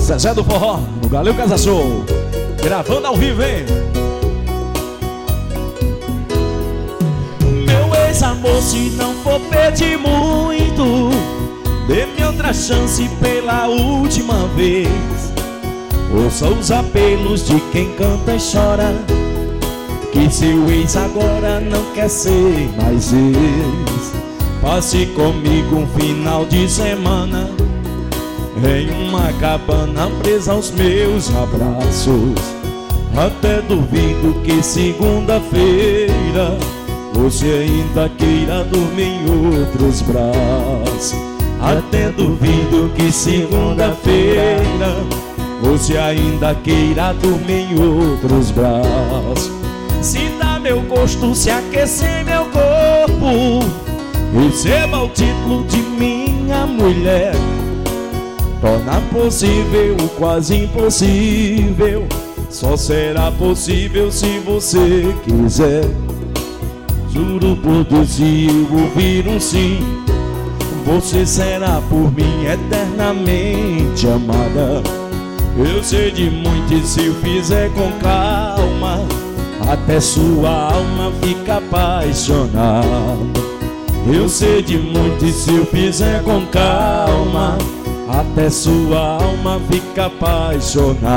Zezé do Forró, no Galeu Casa Show. Gravando ao vivo, hein? Meu ex-amor, se não for pedir muito, dê-me outra chance pela última vez. Ouça os apelos de quem canta e chora, que seu ex agora não quer ser mais ex. Passe comigo um final de semana em uma cabana presa aos meus abraços. Até duvido que segunda-feira você ainda queira dormir em outros braços. Até duvido que segunda-feira você ainda queira dormir em outros braços. Se dá meu gosto, se aquecer meu corpo, receba o título de minha mulher. Torna possível o quase impossível, só será possível se você quiser. Juro por Deus, se eu ouvir um sim, você será por mim eternamente amada. Eu sei de muito e se eu fizer com calma, até sua alma fica apaixonada. Eu sei de muito e se eu fizer com calma, até sua alma fica apaixonada.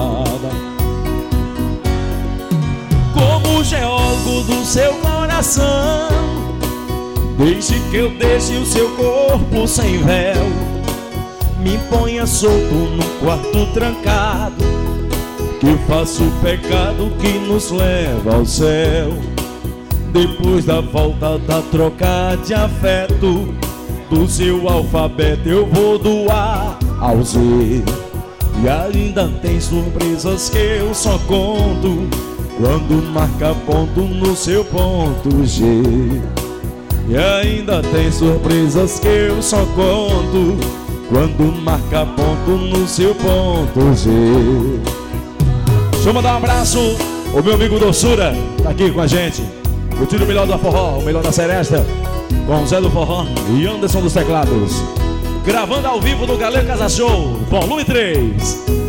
Como geólogo do seu coração, desde que eu deixe o seu corpo sem véu, me ponha solto num quarto trancado, que eu faço o pecado que nos leva ao céu. Depois da volta da troca de afeto, do seu alfabeto eu vou do A ao Z. E ainda tem surpresas que eu só conto quando marca ponto no seu ponto G. E ainda tem surpresas que eu só conto quando marca ponto no seu ponto G. Deixa eu mandar um abraço, o meu amigo Doçura tá aqui com a gente, curtindo o melhor da forró, o melhor da seresta, com Zé do Forró e Anderson dos Teclados. Gravando ao vivo no Galeu Casa Show, volume 3.